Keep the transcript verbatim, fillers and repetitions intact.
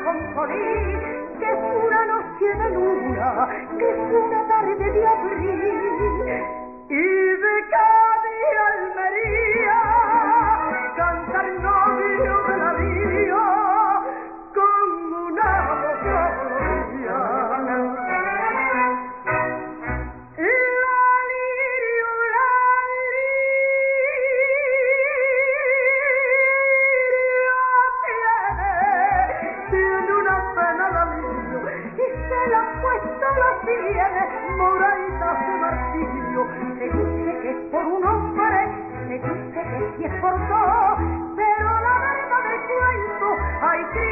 con Solís, que es una noche de luna, que es una tarde de abril, y de Cádiz a Almería canta el novio de la vía con una voz colorida. La lirio, la lirio tiene, tiene una pena de lirio y se la ha puesto los sienes moraditas de martirio. Se dice que es por un hombre, se dice que sí es por dos, pero la verdad del cuento hay que